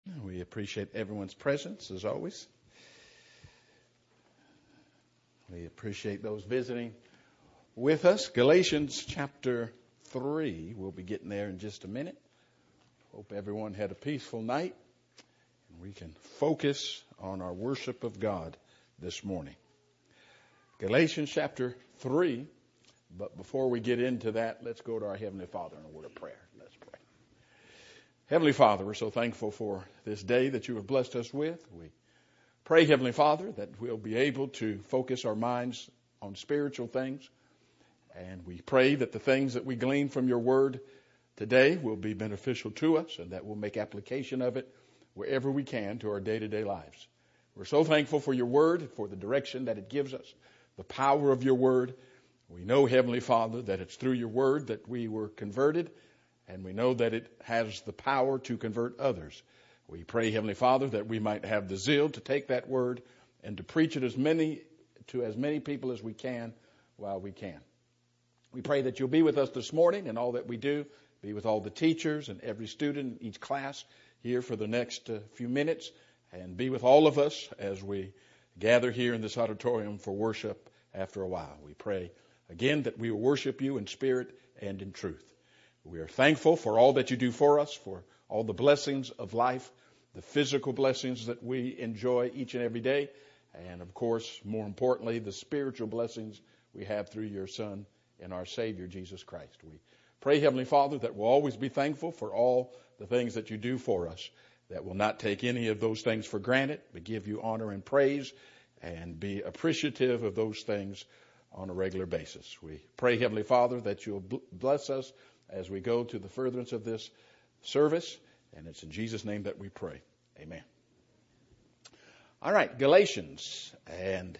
We appreciate everyone's presence, as always. We appreciate those visiting with us. Galatians chapter 3. We'll be getting there in just a minute. Hope everyone had a peaceful night, and we can focus on our worship of God this morning. Galatians chapter 3. But before we get into that, let's go to our Heavenly Father in a word of prayer. Let's pray. Heavenly Father, we're so thankful for this day that you have blessed us with. We pray, Heavenly Father, that we'll be able to focus our minds on spiritual things. And we pray that the things that we glean from your word today will be beneficial to us and that we'll make application of it wherever we can to our day-to-day lives. We're so thankful for your word, for the direction that it gives us, the power of your word. We know, Heavenly Father, that it's through your word that we were converted, and we know that it has the power to convert others. We pray, Heavenly Father, that we might have the zeal to take that word and to preach it to as many people as we can while we can. We pray that you'll be with us this morning in all that we do, be with all the teachers and every student in each class here for the next few minutes, and be with all of us as we gather here in this auditorium for worship after a while. We pray again that we will worship you in spirit and in truth. We are thankful for all that you do for us, for all the blessings of life, the physical blessings that we enjoy each and every day, and of course, more importantly, the spiritual blessings we have through your Son and our Savior, Jesus Christ. We pray, Heavenly Father, that we'll always be thankful for all the things that you do for us, that we'll not take any of those things for granted, but give you honor and praise and be appreciative of those things on a regular basis. We pray, Heavenly Father, that you'll bless us as we go to the furtherance of this service, and it's in Jesus' name that we pray. Amen. All right, Galatians, and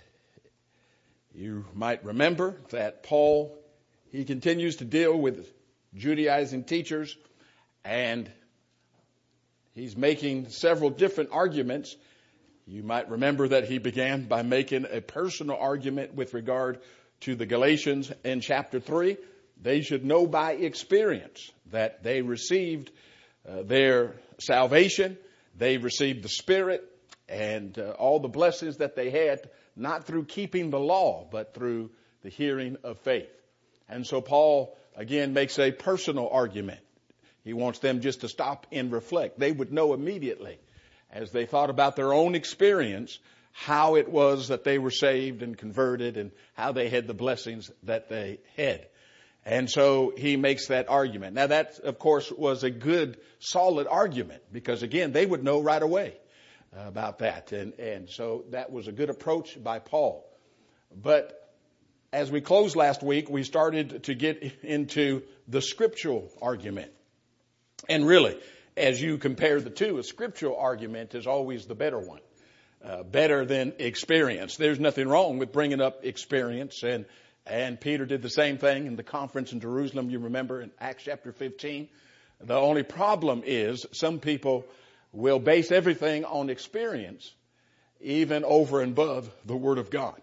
you might remember that Paul, he continues to deal with Judaizing teachers, and he's making several different arguments. You might remember that he began by making a personal argument with regard to the Galatians in chapter 3. They should know by experience that they received their salvation, they received the Spirit, and all the blessings that they had, not through keeping the law, but through the hearing of faith. And so Paul, again, makes a personal argument. He wants them just to stop and reflect. They would know immediately, as they thought about their own experience, how it was that they were saved and converted and how they had the blessings that they had. And so he makes that argument. Now that, of course, was a good, solid argument because, again, they would know right away about that. And so that was a good approach by Paul. But as we closed last week, we started to get into the scriptural argument. And really, as you compare the two, a scriptural argument is always the better one. Better than experience. There's nothing wrong with bringing up experience, and Peter did the same thing in the conference in Jerusalem, you remember, in Acts chapter 15. The only problem is some people will base everything on experience, even over and above the Word of God.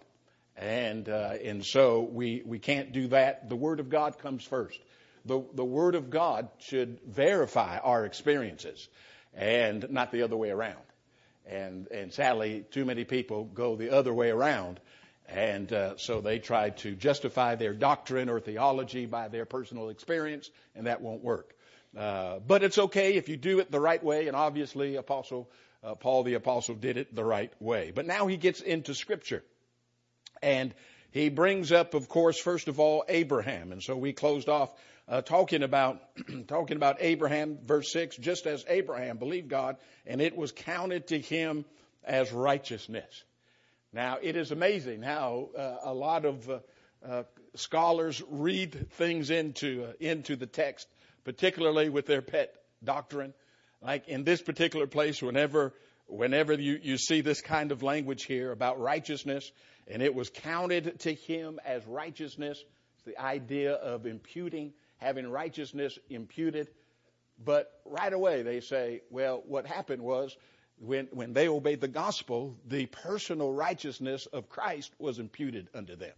And so we can't do that. The Word of God comes first. The Word of God should verify our experiences and not the other way around. And sadly, too many people go the other way around. And so they try to justify their doctrine or theology by their personal experience, and that won't work. But it's okay if you do it the right way, and obviously Paul the Apostle did it the right way. But now he gets into Scripture. And he brings up, of course, first of all, Abraham. And so we closed off talking about Abraham, verse 6, just as Abraham believed God, and it was counted to him as righteousness. Now, it is amazing how a lot of scholars read things into the text, particularly with their pet doctrine. Like in this particular place, whenever you see this kind of language here about righteousness, and it was counted to him as righteousness, it's the idea of imputing, having righteousness imputed. But right away they say, well, what happened was when they obeyed the gospel, the personal righteousness of Christ was imputed unto them.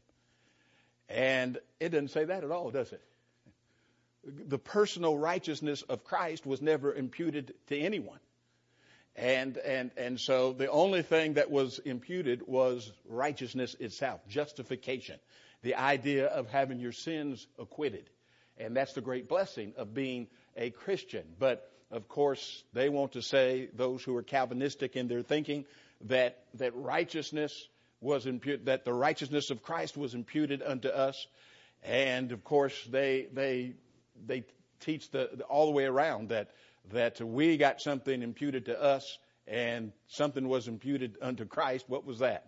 And it doesn't say that at all, does it? The personal righteousness of Christ was never imputed to anyone. And so the only thing that was imputed was righteousness itself, justification, the idea of having your sins acquitted. And that's the great blessing of being a Christian. But, of course, they want to say, those who are Calvinistic in their thinking, that righteousness was imputed, that the righteousness of Christ was imputed unto us. And, of course, they teach all the way around that we got something imputed to us and something was imputed unto Christ. What was that?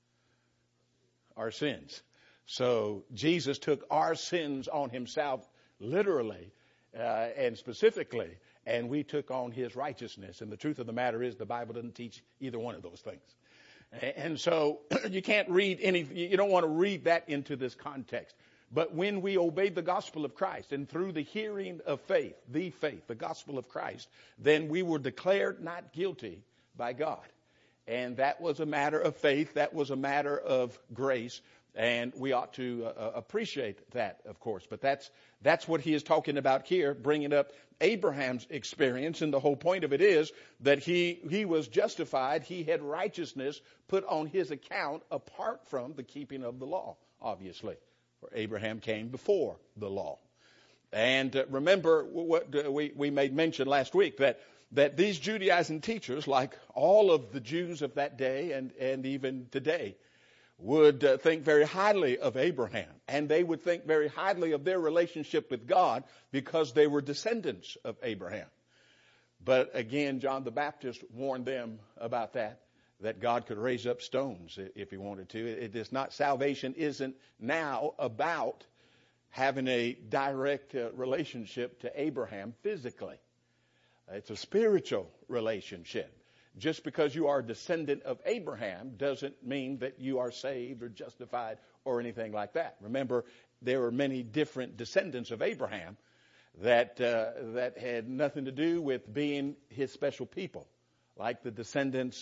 Our sins. So Jesus took our sins on himself literally and specifically, and we took on his righteousness. And the truth of the matter is the Bible doesn't teach either one of those things. And so you can't read you don't want to read that into this context. But when we obeyed the gospel of Christ and through the hearing of faith, the gospel of Christ, then we were declared not guilty by God. And that was a matter of faith. That was a matter of grace. And we ought to appreciate that, of course. But that's what he is talking about here, bringing up Abraham's experience. And the whole point of it is that he was justified. He had righteousness put on his account apart from the keeping of the law, obviously. For Abraham came before the law. And remember what we made mention last week, that these Judaizing teachers, like all of the Jews of that day and even today, would think very highly of Abraham. And they would think very highly of their relationship with God because they were descendants of Abraham. But again, John the Baptist warned them about that God could raise up stones if he wanted to. It is not, salvation isn't now about having a direct relationship to Abraham physically. It's a spiritual relationship. Just because you are a descendant of Abraham doesn't mean that you are saved or justified or anything like that. Remember, there were many different descendants of Abraham that had nothing to do with being his special people, like the descendants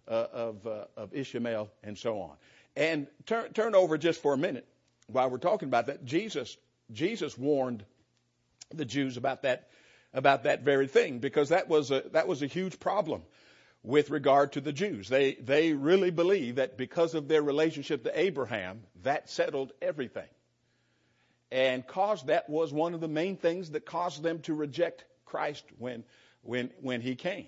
of Ishmael and so on. And turn over just for a minute while we're talking about that. Jesus warned the Jews about that very thing, because that was a huge problem with regard to the Jews. They really believed that because of their relationship to Abraham, that settled everything. And that was one of the main things that caused them to reject Christ when he came.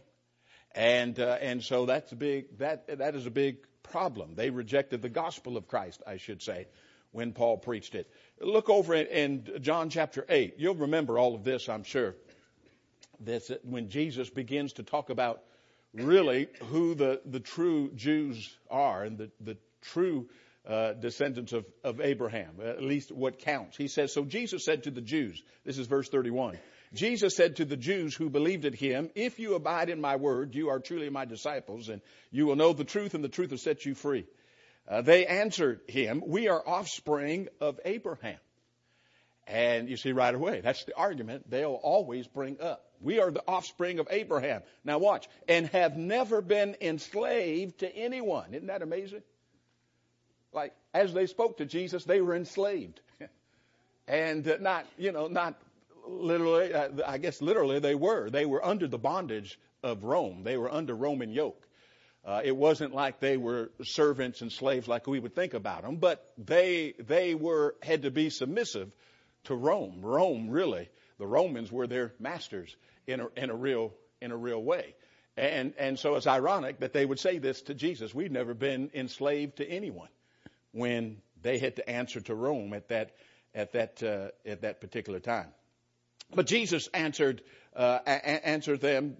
And so that is a big problem. They rejected the gospel of Christ, I should say, when Paul preached it. Look over in John chapter 8. You'll remember all of this, I'm sure. That's when Jesus begins to talk about really who the true Jews are and the true descendants of Abraham, at least what counts. He says, so Jesus said to the Jews, this is verse 31, Jesus said to the Jews who believed in him, if you abide in my word, you are truly my disciples, and you will know the truth, and the truth will set you free. They answered him, we are offspring of Abraham. And you see right away, that's the argument they'll always bring up. We are the offspring of Abraham. Now watch. And have never been enslaved to anyone. Isn't that amazing? Like, as they spoke to Jesus, they were enslaved. And not literally, I guess literally they were. They were under the bondage of Rome. They were under Roman yoke. It wasn't like they were servants and slaves like we would think about them, but they had to be submissive to Rome. Rome, really, the Romans were their masters in a real way. And so it's ironic that they would say this to Jesus. We've never been enslaved to anyone, when they had to answer to Rome at that particular time. But Jesus answered them.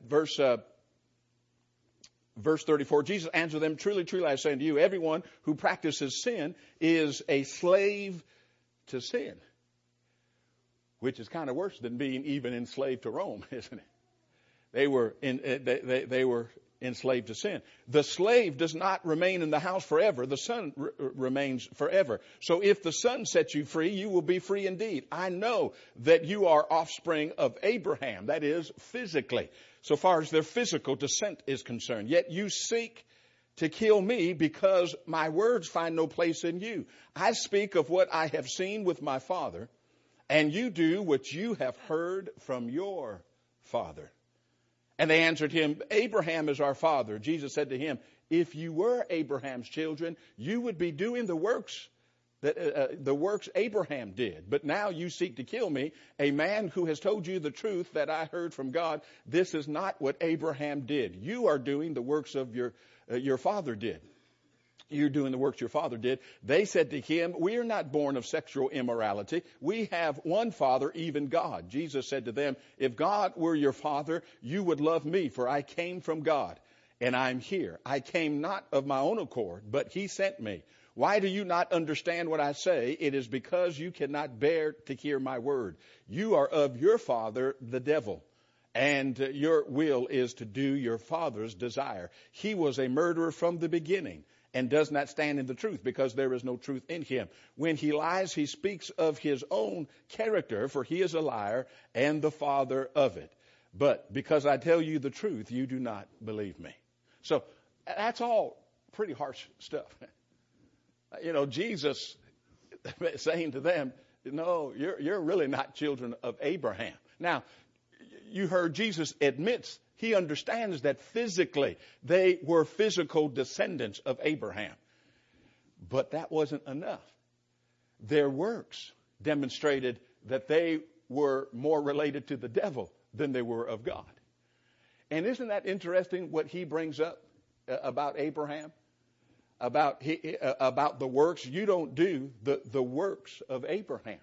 Verse 34, Jesus answered them, truly, truly, I say unto you, everyone who practices sin is a slave to sin. Which is kind of worse than being even enslaved to Rome, isn't it? They were enslaved to sin. The slave does not remain in the house forever. The son remains forever. So if the son sets you free, you will be free indeed. I know that you are offspring of Abraham, that is, physically, so far as their physical descent is concerned. Yet you seek to kill me because my words find no place in you. I speak of what I have seen with my father, and you do what you have heard from your father. And they answered him, Abraham is our father. Jesus said to him, if you were Abraham's children, you would be doing the works Abraham did. But now you seek to kill me, a man who has told you the truth that I heard from God. This is not what Abraham did. You are doing the works of your father did. You're doing the works your father did. They said to him, we are not born of sexual immorality. We have one Father, even God. Jesus said to them, if God were your father, you would love me, for I came from God, and I'm here. I came not of my own accord, but he sent me. Why do you not understand what I say? It is because you cannot bear to hear my word. You are of your father, the devil, and your will is to do your father's desire. He was a murderer from the beginning, and does not stand in the truth, because there is no truth in him. When he lies, he speaks of his own character, for he is a liar and the father of it. But because I tell you the truth, you do not believe me. So that's all pretty harsh stuff. Jesus saying to them, no, you're really not children of Abraham. Now, you heard Jesus admits he understands that physically they were physical descendants of Abraham. But that wasn't enough. Their works demonstrated that they were more related to the devil than they were of God. And isn't that interesting what he brings up about Abraham? About the works. You don't do the works of Abraham.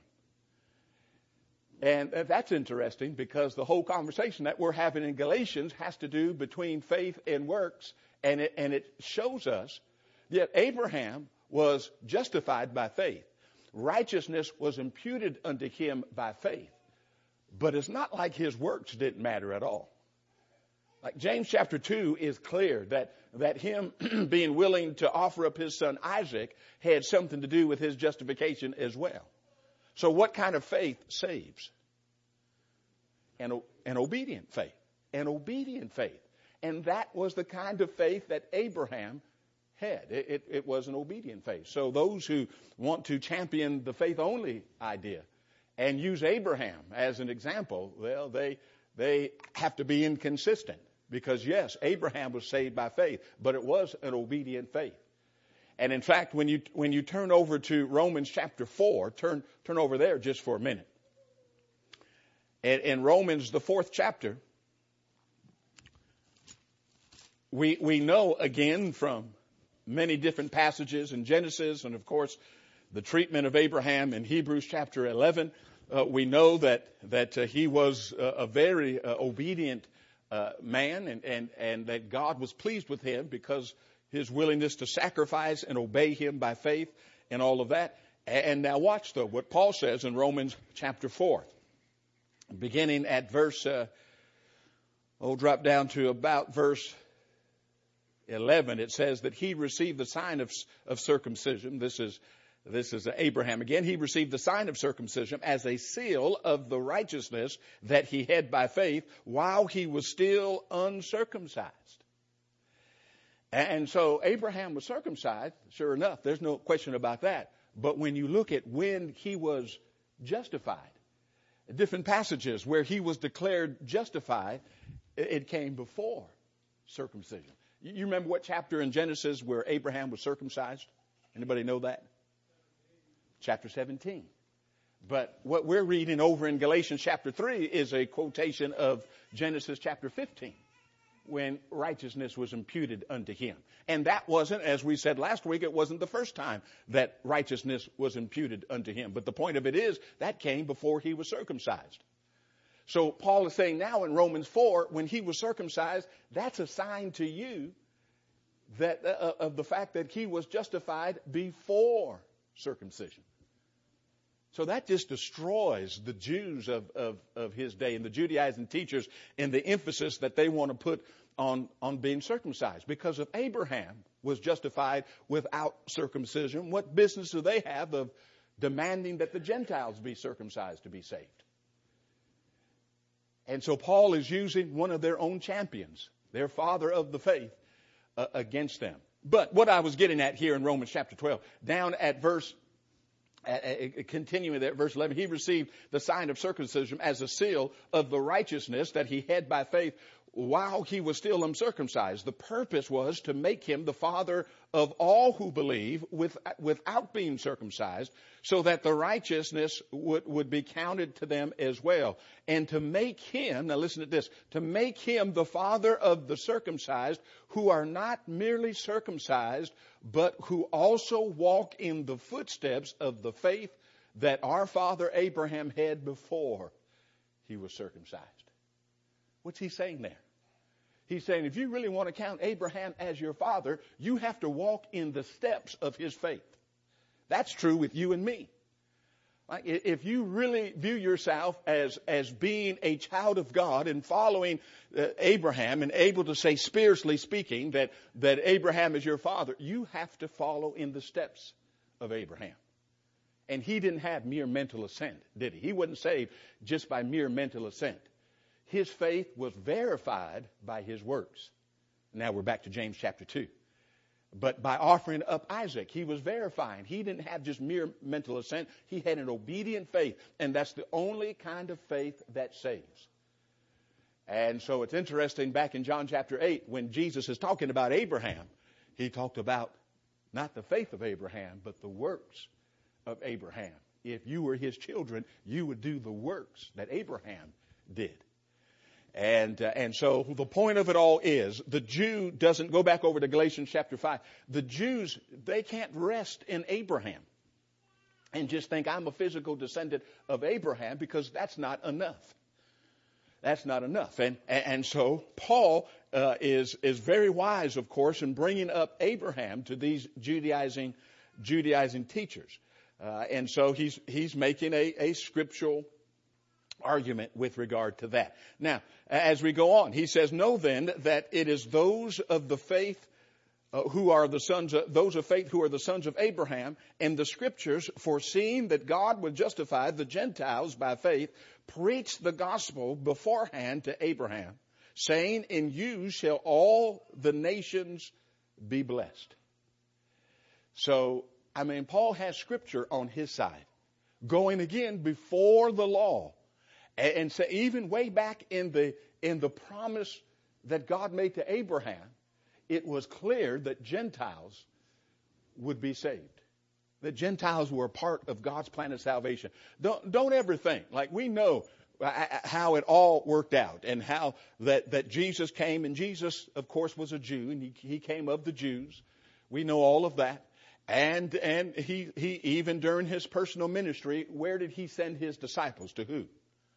And that's interesting, because the whole conversation that we're having in Galatians has to do between faith and works. And it shows us that Abraham was justified by faith. Righteousness was imputed unto him by faith. But it's not like his works didn't matter at all. Like James chapter 2 is clear that him being willing to offer up his son Isaac had something to do with his justification as well. So what kind of faith saves? An obedient faith. An obedient faith. And that was the kind of faith that Abraham had. It was an obedient faith. So those who want to champion the faith-only idea and use Abraham as an example, well, they have to be inconsistent. Because, yes, Abraham was saved by faith, but it was an obedient faith. And in fact, when you turn over to Romans chapter 4, turn over there just for a minute. And in Romans, the 4th chapter, we know again from many different passages in Genesis, and of course the treatment of Abraham in Hebrews chapter 11, we know that he was a very obedient man, and that God was pleased with him because his willingness to sacrifice and obey him by faith and all of that. And now watch, though, what Paul says in Romans chapter 4. Beginning at verse, drop down to about verse 11. It says that he received the sign of circumcision. This is Abraham again. He received the sign of circumcision as a seal of the righteousness that he had by faith while he was still uncircumcised. And so Abraham was circumcised, sure enough. There's no question about that. But when you look at when he was justified, different passages where he was declared justified, it came before circumcision. You remember what chapter in Genesis where Abraham was circumcised? Anybody know that? Chapter 17. But what we're reading over in Galatians chapter 3 is a quotation of Genesis chapter 15, when righteousness was imputed unto him. And that wasn't, as we said last week, it wasn't the first time that righteousness was imputed unto him. But the point of it is, that came before he was circumcised. So Paul is saying now in Romans 4, when he was circumcised, that's a sign to you that of the fact that he was justified before circumcision. So that just destroys the Jews of his day and the Judaizing teachers and the emphasis that they want to put on being circumcised. Because if Abraham was justified without circumcision, what business do they have of demanding that the Gentiles be circumcised to be saved? And so Paul is using one of their own champions, their father of the faith, against them. But what I was getting at here in Romans chapter 12, down at continuing there, verse 11, he received the sign of circumcision as a seal of the righteousness that he had by faith while he was still uncircumcised. The purpose was to make him the father of all who believe without being circumcised, so that the righteousness would be counted to them as well. And to make him, now listen to this, to make him the father of the circumcised, who are not merely circumcised, but who also walk in the footsteps of the faith that our father Abraham had before he was circumcised. What's he saying there? He's saying if you really want to count Abraham as your father, you have to walk in the steps of his faith. That's true with you and me. Like, if you really view yourself as being a child of God and following Abraham and able to say spiritually speaking that Abraham is your father, you have to follow in the steps of Abraham. And he didn't have mere mental assent, did he? He wasn't saved just by mere mental assent. His faith was verified by his works. Now we're back to James chapter 2. But by offering up Isaac, he was verifying. He didn't have just mere mental assent. He had an obedient faith. And that's the only kind of faith that saves. And so it's interesting, back in John chapter 8, when Jesus is talking about Abraham, he talked about not the faith of Abraham, but the works of Abraham. If you were his children, you would do the works that Abraham did. And so the point of it all is the Jew doesn't go back over to Galatians chapter 5. The Jews, they can't rest in Abraham and just think I'm a physical descendant of Abraham, because that's not enough. That's not enough. And so Paul is very wise, of course, in bringing up Abraham to these Judaizing teachers. And so he's making a scriptural argument with regard to that. Now, as we go on, he says, know then that it is those of the faith who are the sons of, those of faith who are the sons of Abraham, and the scriptures, foreseeing that God would justify the Gentiles by faith, preached the gospel beforehand to Abraham, saying, in you shall all the nations be blessed. So, Paul has scripture on his side, going again before the law. And so even way back in the promise that God made to Abraham, it was clear that Gentiles would be saved. That Gentiles were a part of God's plan of salvation. Don't ever think, like we know how it all worked out, and how that Jesus came, and Jesus, of course, was a Jew, and he came of the Jews. We know all of that. And he even during his personal ministry, where did he send his disciples? To who?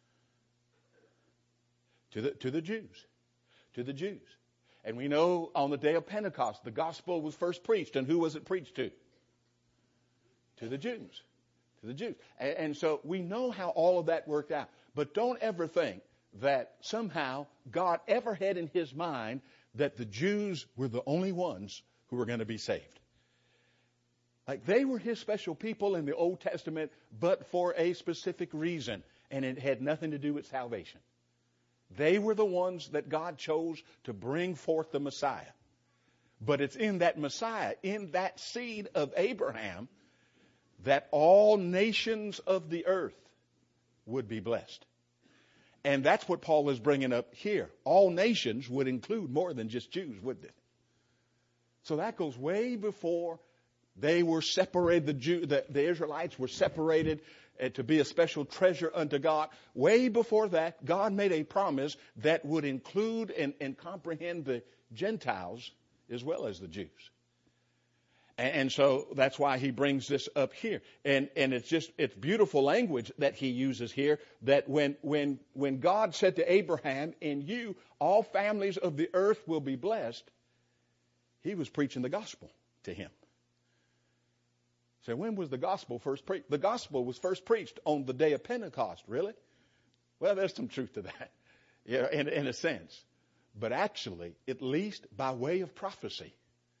To the Jews. To the Jews. And we know on the day of Pentecost, the gospel was first preached. And who was it preached to? To the Jews. To the Jews. And so we know how all of that worked out. But don't ever think that somehow God ever had in his mind that the Jews were the only ones who were going to be saved. Like, they were his special people in the Old Testament, but for a specific reason. And it had nothing to do with salvation. They were the ones that God chose to bring forth the Messiah. But it's in that Messiah, in that seed of Abraham, that all nations of the earth would be blessed. And that's what Paul is bringing up here. All nations would include more than just Jews, wouldn't it? So that goes way before they were separated. The Israelites were separated to be a special treasure unto God. Way before that, God made a promise that would include and comprehend the Gentiles as well as the Jews. And so that's why he brings this up here. And it's beautiful language that he uses here, that when God said to Abraham, in you all families of the earth will be blessed, he was preaching the gospel to him. So when was the gospel first preached? The gospel was first preached on the day of Pentecost, really? Well, there's some truth to that, in a sense. But actually, at least by way of prophecy,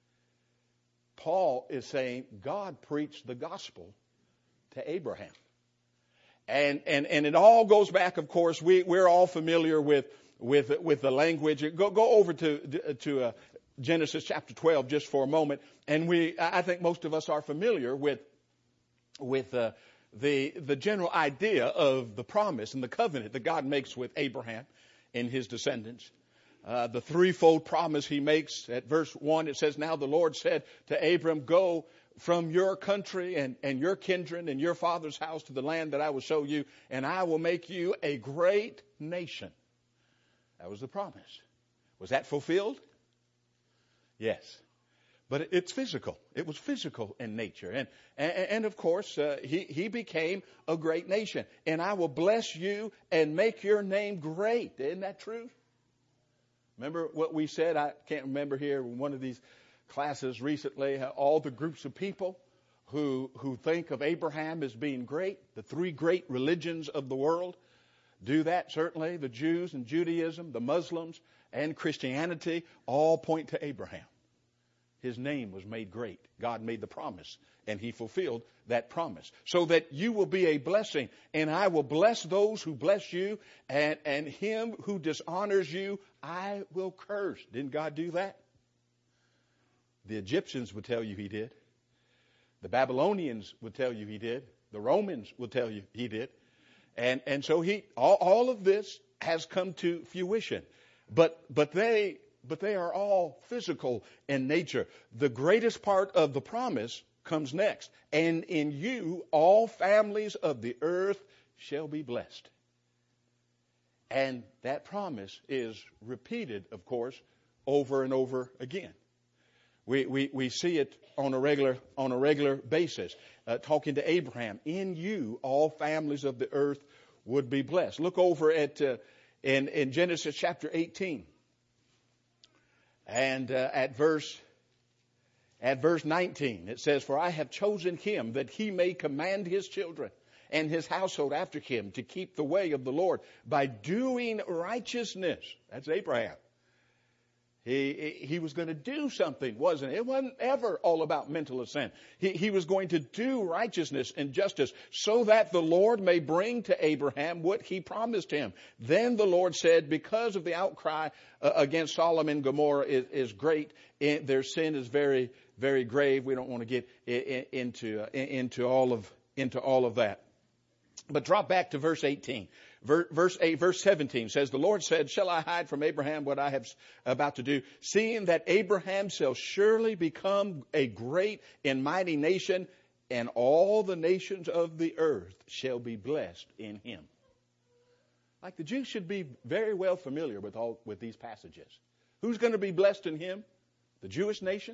Paul is saying God preached the gospel to Abraham. And it all goes back, of course, we're all familiar with the language. Go over to Genesis chapter 12 just for a moment, and I think most of us are familiar with the general idea of the promise and the covenant that God makes with Abraham and his descendants. the threefold promise he makes. At verse 1, it says, now the Lord said to Abram, go from your country and your kindred and your father's house to the land that I will show you, and I will make you a great nation. That was the promise. Was that fulfilled? Yes. But it's physical. It was physical in nature. And of course, he became a great nation. And I will bless you and make your name great. Isn't that true? Remember what we said? I can't remember here in one of these classes recently, all the groups of people who think of Abraham as being great, the three great religions of the world, do that certainly. The Jews and Judaism, the Muslims and Christianity all point to Abraham. His name was made great. God made the promise, and he fulfilled that promise. So that you will be a blessing, and I will bless those who bless you, and him who dishonors you, I will curse. Didn't God do that? The Egyptians would tell you he did. The Babylonians would tell you he did. The Romans would tell you he did. And so all of this has come to fruition. But they are all physical in nature. The greatest part of the promise comes next. And in you, all families of the earth shall be blessed. And that promise is repeated, of course, over and over again. We see it on a regular basis. Talking to Abraham, in you, all families of the earth would be blessed. Look over at in Genesis chapter 18. And at verse 19, it says, for I have chosen him that he may command his children and his household after him to keep the way of the Lord by doing righteousness. That's Abraham. He was going to do something, wasn't it? It wasn't ever all about mental assent. He was going to do righteousness and justice so that the Lord may bring to Abraham what he promised him. Then the Lord said, because of the outcry against Sodom and Gomorrah is great, their sin is very, very grave. We don't want to get into all of that. But drop back to verse 18. Verse 17 says, the Lord said, shall I hide from Abraham what I have about to do, seeing that Abraham shall surely become a great and mighty nation, and all the nations of the earth shall be blessed in him. Like the Jews should be very well familiar with these passages. Who's going to be blessed in him? The Jewish nation?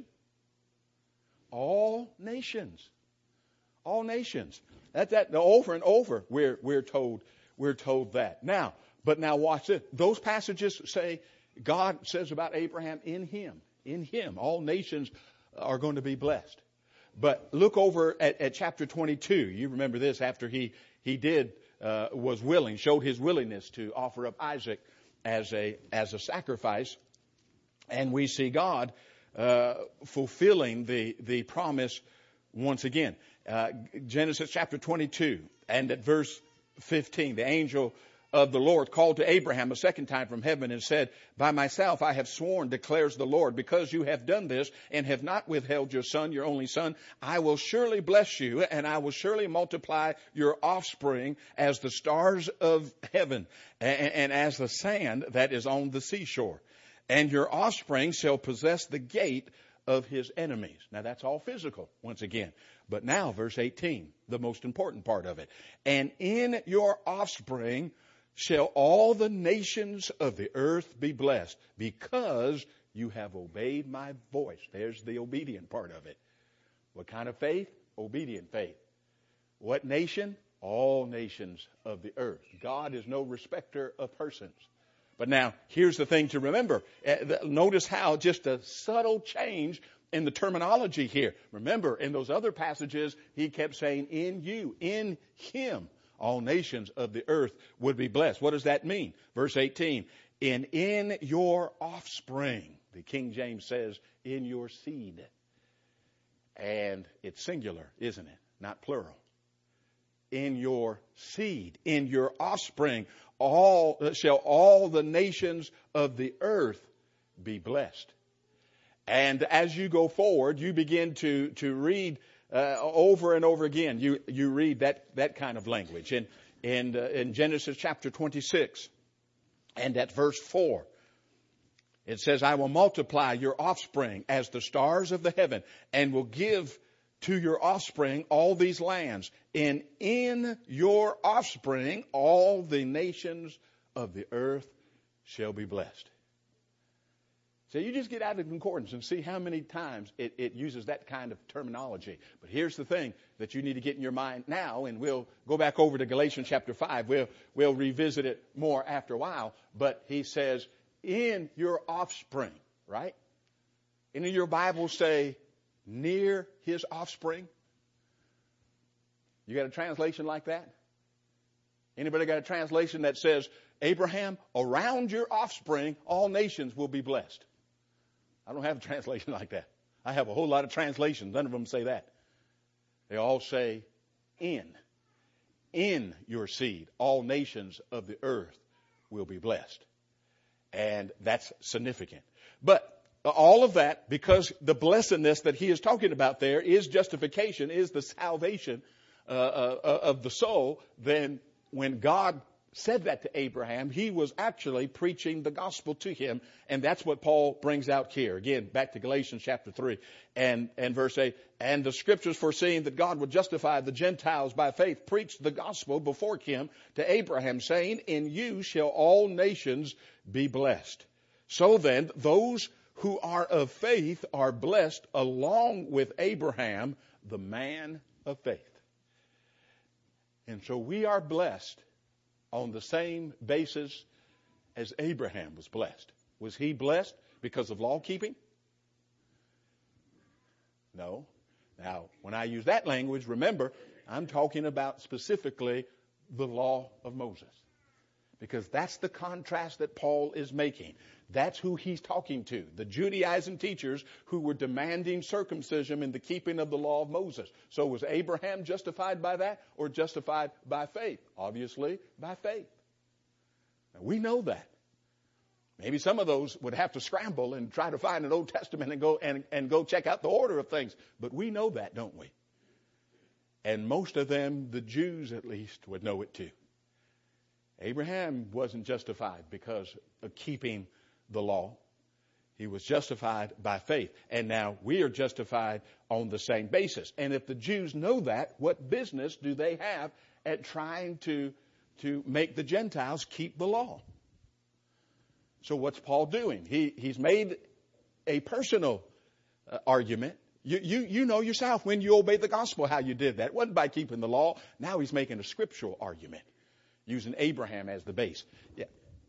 All nations. All nations. That over and over we're told that. Now watch this. Those passages say, God says about Abraham, in him, all nations are going to be blessed. But look over at chapter 22. You remember this, after he was willing, showed his willingness to offer up Isaac as a sacrifice. And we see God fulfilling the promise once again. Genesis chapter 22 and at verse 15, the angel of the Lord called to Abraham a second time from heaven and said, by myself I have sworn, declares the Lord, because you have done this and have not withheld your son, your only son, I will surely bless you, and I will surely multiply your offspring as the stars of heaven and as the sand that is on the seashore. And your offspring shall possess the gate of his enemies. Now that's all physical once again. But now verse 18, the most important part of it. And in your offspring shall all the nations of the earth be blessed, because you have obeyed my voice. There's the obedient part of it. What kind of faith? Obedient faith. What nation? All nations of the earth. God is no respecter of persons. But now, here's the thing to remember. Notice how just a subtle change in the terminology here. Remember, in those other passages, he kept saying, in you, in him, all nations of the earth would be blessed. What does that mean? Verse 18, in your offspring. The King James says, in your seed. And it's singular, isn't it? Not plural. In your seed, in your offspring, all the nations of the earth be blessed. And as you go forward, you begin to read over and over again. You read that kind of language in Genesis chapter 26 and at verse 4. It says, I will multiply your offspring as the stars of the heaven and will give to your offspring all these lands. And in your offspring, all the nations of the earth shall be blessed. So you just get out of the concordance and see how many times it uses that kind of terminology. But here's the thing that you need to get in your mind now, and we'll go back over to Galatians chapter 5. We'll revisit it more after a while. But he says, in your offspring, right? And in your Bible say, near his offspring. You got a translation like that? Anybody got a translation that says, Abraham, around your offspring, all nations will be blessed? I don't have a translation like that. I have a whole lot of translations. None of them say that. They all say, in your seed, all nations of the earth will be blessed. And that's significant. But all of that, because the blessedness that he is talking about there is justification, is the salvation of the soul, then when God said that to Abraham, he was actually preaching the gospel to him. And that's what Paul brings out here. Again, back to Galatians chapter 3 and verse 8. And the scriptures, foreseeing that God would justify the Gentiles by faith, preached the gospel before him to Abraham, saying, in you shall all nations be blessed. So then, those who are of faith are blessed along with Abraham, the man of faith. And so we are blessed on the same basis as Abraham was blessed. Was he blessed because of law keeping? No. Now, when I use that language, remember, I'm talking about specifically the law of Moses. Because that's the contrast that Paul is making. That's who he's talking to. The Judaizing teachers who were demanding circumcision in the keeping of the law of Moses. So was Abraham justified by that or justified by faith? Obviously, by faith. Now, we know that. Maybe some of those would have to scramble and try to find an Old Testament and go check out the order of things. But we know that, don't we? And most of them, the Jews at least, would know it too. Abraham wasn't justified because of keeping the law. He was justified by faith. And now we are justified on the same basis. And if the Jews know that, what business do they have at trying to make the Gentiles keep the law? So what's Paul doing? He's made a personal argument. You know yourself when you obeyed the gospel how you did that. It wasn't by keeping the law. Now he's making a scriptural argument, using Abraham as the base. Yeah.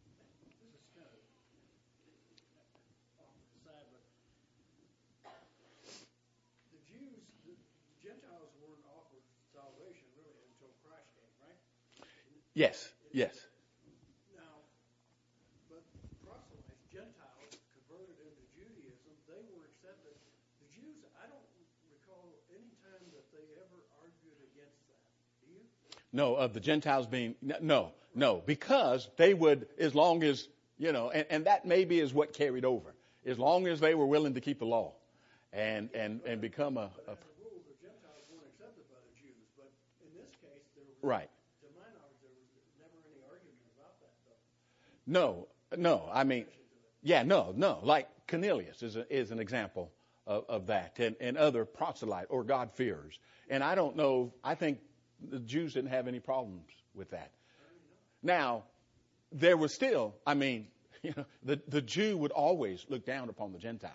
The Gentiles weren't offered salvation really until Christ came, right? Yes. Now, but proselytes, Gentiles converted into Judaism, they were accepted. The Jews, I don't recall any time that they ever argued against that. Do you? No, of the Gentiles being, no, because they would, as long as, and that maybe is what carried over, as long as they were willing to keep the law and become a But as a rule, the Gentiles weren't accepted by the Jews. But in this case, there was, right. to my knowledge, there was never any argument about that, though. No. I mean, yeah, no. Like Cornelius is an example of that, and other proselyte or God-fearers. And I don't know, I think the Jews didn't have any problems with that. Now, there was still, the Jew would always look down upon the Gentile.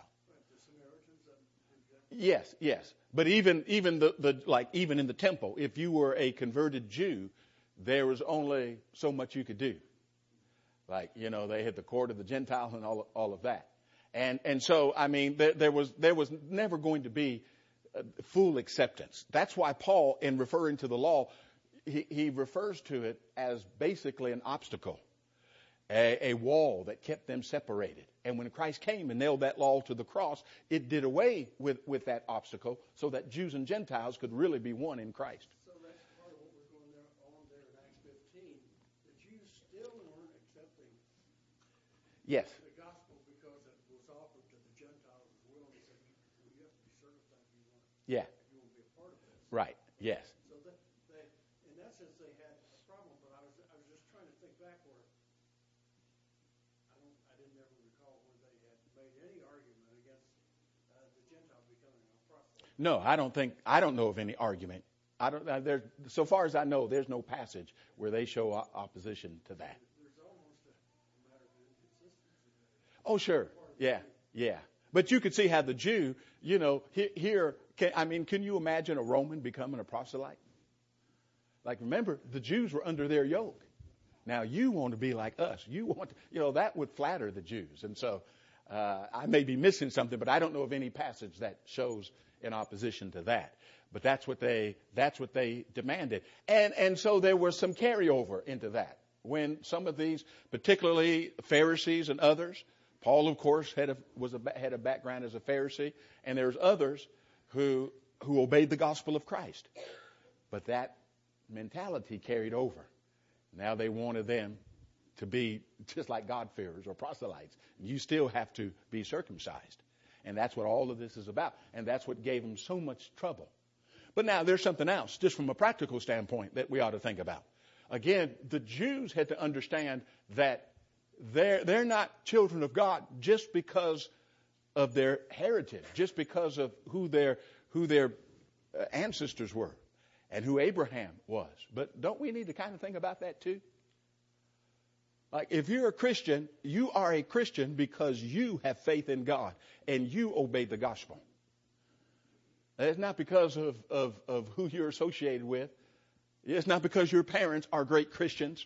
Yes. But even in the temple, if you were a converted Jew, there was only so much you could do. They had the court of the Gentile and all of that. And so, there was never going to be full acceptance. That's why Paul, in referring to the law, he refers to it as basically an obstacle, a wall that kept them separated. And when Christ came and nailed that law to the cross, it did away with that obstacle so that Jews and Gentiles could really be one in Christ. So that's part of what we're going on there in Acts 15. The Jews still weren't accepting Yes. the gospel because it was offered to the Gentiles as well. They said, you have to be circumcised if you want to be a part of this. Right. Yes. So that they, in that sense, they had a problem. But I was just trying to think back where I didn't ever recall where they had No, I don't know of any argument. So far as I know, there's no passage where they show opposition to that. There's almost a matter of inconsistency. Oh, sure. Yeah. But you could see how the Jew, here, can you imagine a Roman becoming a proselyte? Like, remember, the Jews were under their yoke. Now you want to be like us. That would flatter the Jews. And so, I may be missing something, but I don't know of any passage that shows in opposition to that. But that's what they demanded. And so there was some carryover into that. When some of these, particularly Pharisees and others, Paul, of course, had a background as a Pharisee, and there's others who obeyed the gospel of Christ. But that mentality carried over. Now they wanted them to be just like God-fearers or proselytes. You still have to be circumcised. And that's what all of this is about. And that's what gave them so much trouble. But now there's something else, just from a practical standpoint, that we ought to think about. Again, the Jews had to understand that they're not children of God just because of their heritage, just because of who their ancestors were and who Abraham was. But don't we need to kind of think about that too? Like, if you're a Christian, you are a Christian because you have faith in God and you obey the gospel. It's not because of who you're associated with. It's not because your parents are great Christians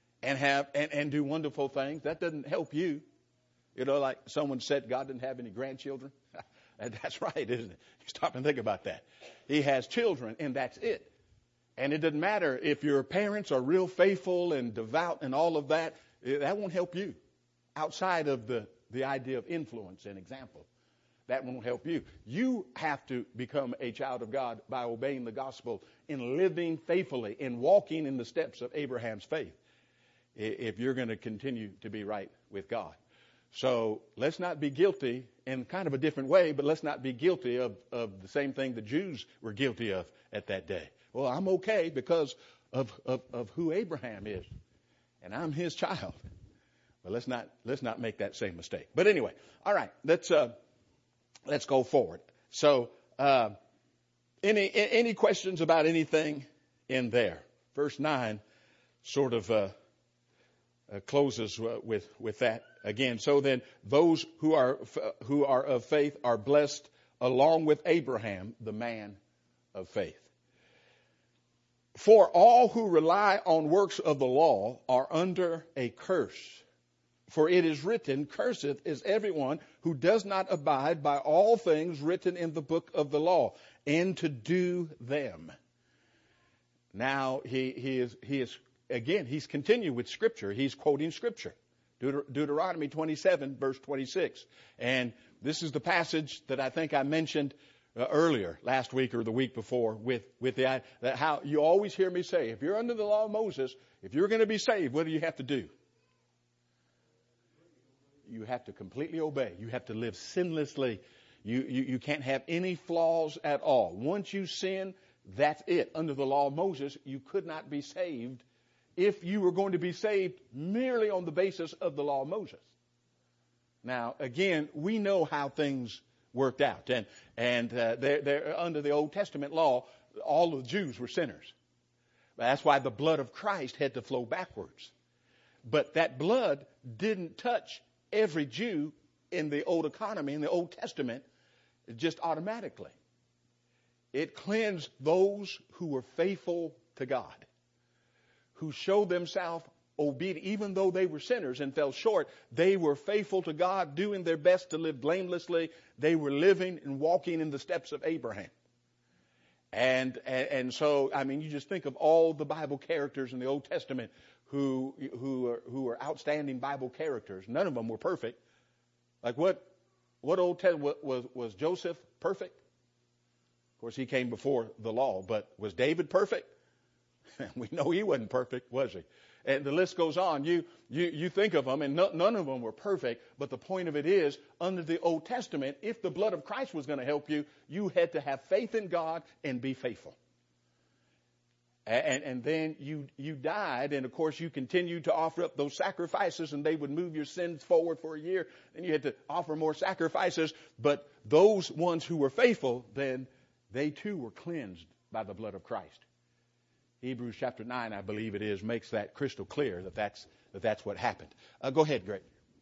and do wonderful things. That doesn't help you. Like someone said, God didn't have any grandchildren. That's right, isn't it? You stop and think about that. He has children, and that's it. And it doesn't matter if your parents are real faithful and devout and all of that. That won't help you. Outside of the idea of influence and example, that won't help you. You have to become a child of God by obeying the gospel and living faithfully and walking in the steps of Abraham's faith if you're going to continue to be right with God. So let's not be guilty in kind of a different way, but let's not be guilty of the same thing the Jews were guilty of at that day. Well, I'm okay because of who Abraham is, and I'm his child. But let's not make that same mistake. But anyway, all right, let's go forward. So, any questions about anything in there? Verse 9 sort of closes with that again. So then, those who are of faith are blessed along with Abraham, the man of faith. For all who rely on works of the law are under a curse. For it is written, "Cursed is everyone who does not abide by all things written in the book of the law, and to do them." Now he's continuing with Scripture. He's quoting Scripture, Deuteronomy 27, verse 26, and this is the passage that I think I mentioned earlier last week or the week before with that how you always hear me say, if you're under the law of Moses, if you're going to be saved, what do you have to do? You have to completely obey. You have to live sinlessly. You can't have any flaws at all. Once you sin, that's it. Under the law of Moses, you could not be saved if you were going to be saved merely on the basis of the law of Moses. Now, again, we know how things worked out. And they're under the Old Testament law, all of the Jews were sinners. That's why the blood of Christ had to flow backwards. But that blood didn't touch every Jew in the old economy, in the Old Testament, just automatically. It cleansed those who were faithful to God, who showed themselves obedient, even though they were sinners and fell short. They were faithful to God, doing their best to live blamelessly. They were living and walking in the steps of Abraham. And so, I mean, you just think of all the Bible characters in the Old Testament who are outstanding Bible characters. None of them were perfect. Like what Old Testament was Joseph perfect? Of course, he came before the law, but was David perfect? We know he wasn't perfect, was he? And the list goes on. You think of them, and none of them were perfect. But the point of it is, under the Old Testament, if the blood of Christ was going to help you, you had to have faith in God and be faithful. And then you died, and of course you continued to offer up those sacrifices, and they would move your sins forward for a year. Then you had to offer more sacrifices. But those ones who were faithful, then they too were cleansed by the blood of Christ. Hebrews chapter 9, I believe it is, makes that crystal clear that that's what happened. Go ahead, Greg.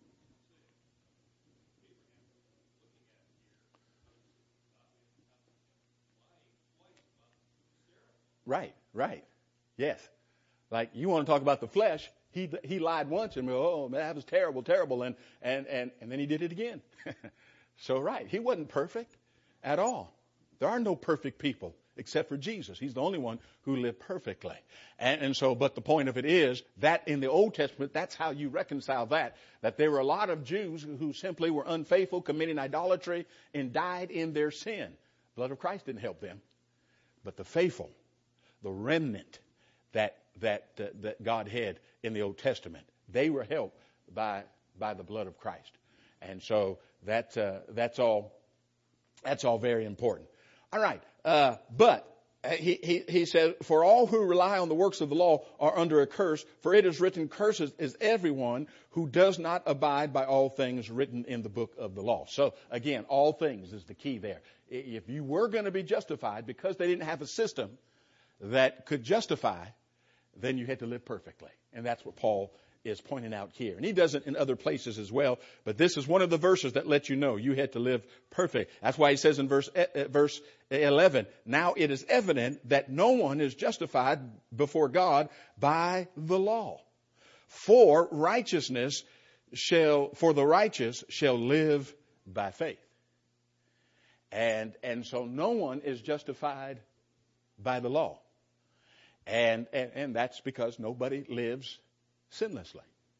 Right. Yes. Like, you want to talk about the flesh. He lied once and, oh, man, that was terrible. And then he did it again. So, right. He wasn't perfect at all. There are no perfect people except for Jesus. He's the only one who lived perfectly. And so, but the point of it is that in the Old Testament, that's how you reconcile that there were a lot of Jews who simply were unfaithful, committing idolatry, and died in their sin. The blood of Christ didn't help them. But the faithful, the remnant that God had in the Old Testament, they were helped by the blood of Christ. And so that's all very important. All right. But he says, for all who rely on the works of the law are under a curse, for it is written, cursed is everyone who does not abide by all things written in the book of the law. So again, all things is the key there. If you were going to be justified because they didn't have a system that could justify, then you had to live perfectly. And that's what Paul is pointing out here. And he does it in other places as well. But this is one of the verses that let you know you had to live perfect. That's why he says in verse 11, now it is evident that no one is justified before God by the law. For the righteous shall live by faith. And so no one is justified by the law. And that's because nobody lives sinlessly.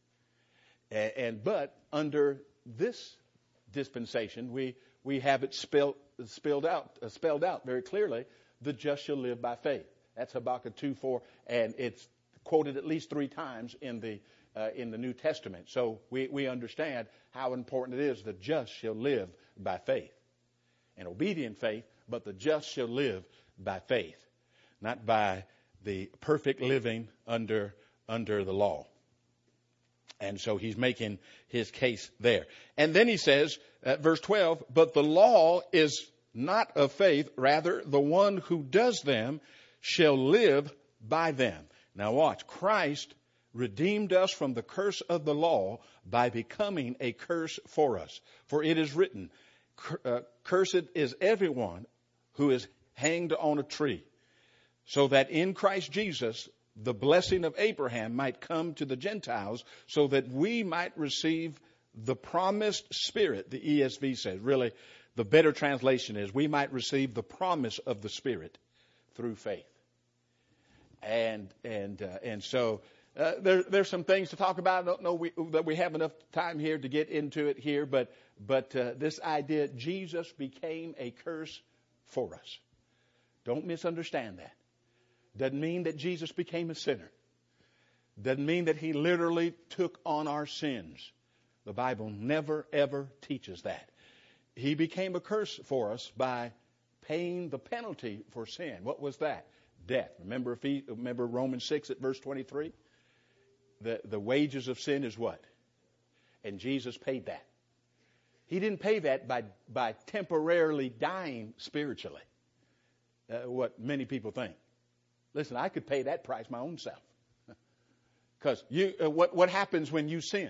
But under this dispensation, we have it spelled out very clearly. The just shall live by faith. That's Habakkuk 2:4, and it's quoted at least 3 times in the New Testament. So we understand how important it is. The just shall live by faith, an obedient faith, but the just shall live by faith, not by the perfect living under the law. And so he's making his case there. And then he says, verse 12, but the law is not of faith, rather the one who does them shall live by them. Now watch, Christ redeemed us from the curse of the law by becoming a curse for us. For it is written, cursed is everyone who is hanged on a tree, so that in Christ Jesus the blessing of Abraham might come to the Gentiles, so that we might receive the promised Spirit, the ESV says. Really, the better translation is we might receive the promise of the Spirit through faith. And so there's some things to talk about. I don't know that we have enough time here to get into it here, but this idea, Jesus became a curse for us. Don't misunderstand that. Doesn't mean that Jesus became a sinner. Doesn't mean that he literally took on our sins. The Bible never, ever teaches that. He became a curse for us by paying the penalty for sin. What was that? Death. Remember Romans 6 at verse 23? The wages of sin is what? And Jesus paid that. He didn't pay that by temporarily dying spiritually. What many people think. Listen, I could pay that price my own self. Because what happens when you sin?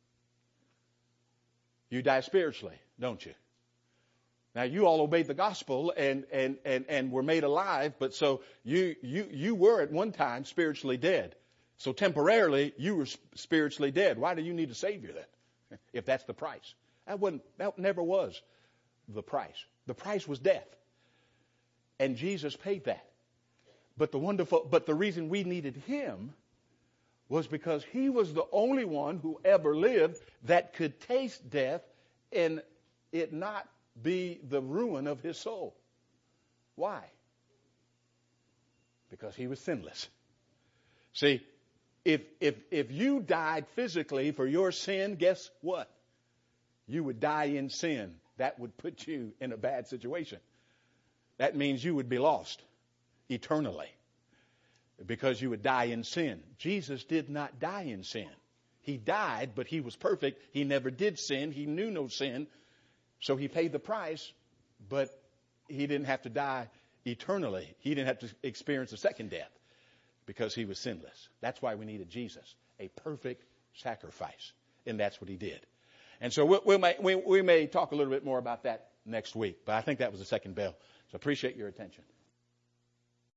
You die spiritually, don't you? Now you all obeyed the gospel and were made alive, but so you were at one time spiritually dead. So temporarily you were spiritually dead. Why do you need a Savior then? If that's the price. That never was the price. The price was death. And Jesus paid that. But the reason we needed him was because he was the only one who ever lived that could taste death and it not be the ruin of his soul. Why? Because he was sinless. See, if you died physically for your sin, guess what? You would die in sin. That would put you in a bad situation. That means you would be lost eternally, because you would die in sin. Jesus did not die in sin. He died, but he was perfect. He never did sin. He knew no sin. So he paid the price, but he didn't have to die eternally. He didn't have to experience a second death because he was sinless. That's why we needed Jesus, a perfect sacrifice. And that's what he did. And so we may talk a little bit more about that next week. But I think that was the second bell. So appreciate your attention.